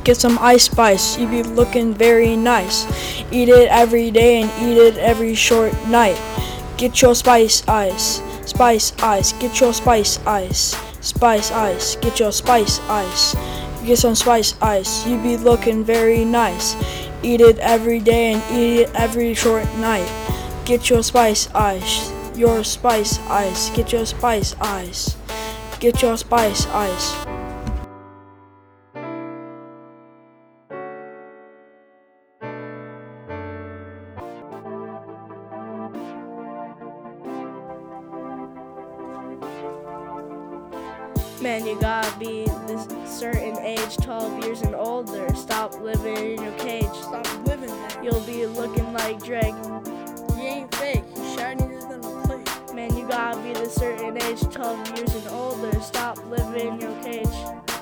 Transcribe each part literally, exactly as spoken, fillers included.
Get some ice spice, you be looking very nice. Eat it every day and eat it every short night. Get your spice ice, spice ice, get your spice ice, spice ice, get your spice ice. Get some spice ice, you be looking very nice. Eat it every day and eat it every short night. Get your spice ice, your spice ice, get your spice ice, get your spice ice. Man, you gotta be this certain age, twelve years and older. Stop living in your cage. Stop living there. You'll be looking like Drake. He ain't fake. He's shinier than a plate. Man, you gotta be this certain age, twelve years and older. Stop living in your cage.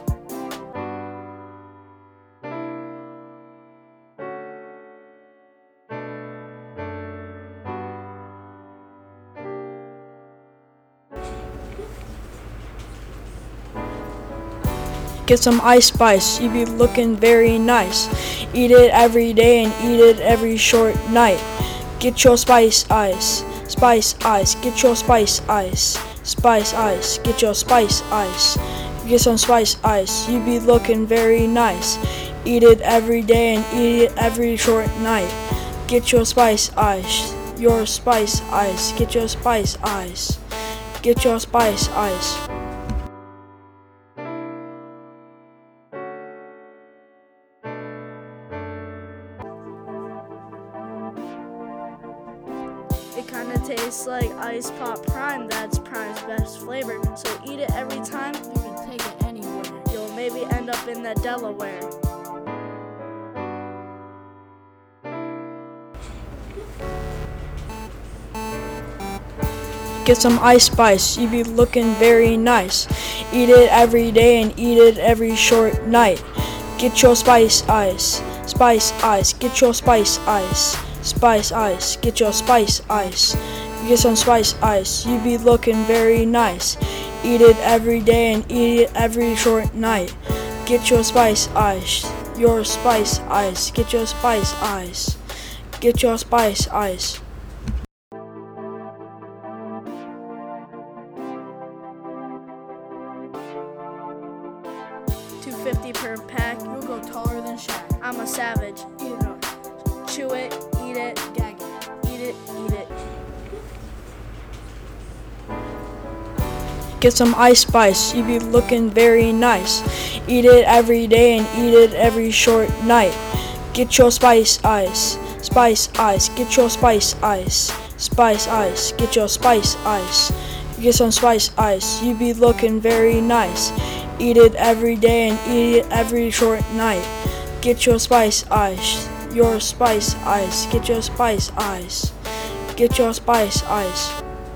Get some ice spice, you be looking very nice. Eat it every day and eat it every short night. Get your spice ice, spice ice, get your spice ice, spice ice, get your spice ice. Get some spice ice, you be looking very nice. Eat it every day and eat it every short night. Get your spice ice, your spice ice, get your spice ice, get your spice ice. It kinda tastes like Ice Pop Prime, that's Prime's best flavor. So eat it every time, You can take it anywhere. you'll maybe end up in that Delaware. Get some ice spice, you be looking very nice. Eat it every day and eat it every short night. Get your spice ice, spice ice, get your spice ice, spice ice, get your spice ice. Get some spice ice, you be looking very nice. Eat it every day and eat it every short night. Get your spice ice, your spice ice, get your spice ice, get your spice ice. two fifty per pack. You'll go taller than Shaq. I'm a savage. Eat it up. Chew it, eat it, Gag it. eat it, eat it. Get some ice spice, you be looking very nice. Eat it every day and eat it every short night. Get your spice ice, spice ice, get your spice ice, spice ice, get your spice ice. Get some spice ice, you be looking very nice. Eat it every day and eat it every short night. Get your spice ice, your spice ice, get your spice ice, get your spice ice.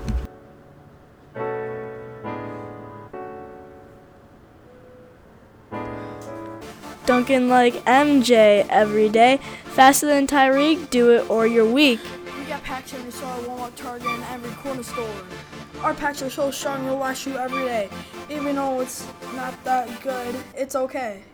Dunking like M J every day. Faster than Tyreek, do it or you're weak. We got packs every store, Walmart, Target, and every corner store. Our packs are so strong, it'll last you every day. Even though it's not that good, it's okay.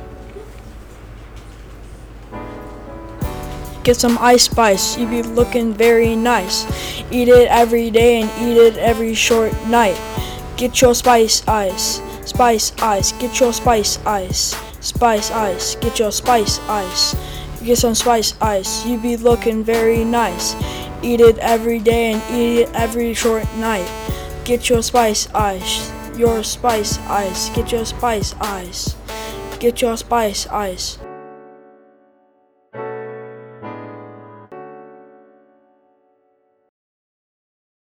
Get some ice spice, you be looking very nice. Eat it every day and eat it every short night. Get your spice ice, spice ice, get your spice ice, spice ice, get your spice ice. Get some spice ice, you be looking very nice. Eat it every day and eat it every short night. Get your spice ice, your spice ice, get your spice ice, get your spice ice.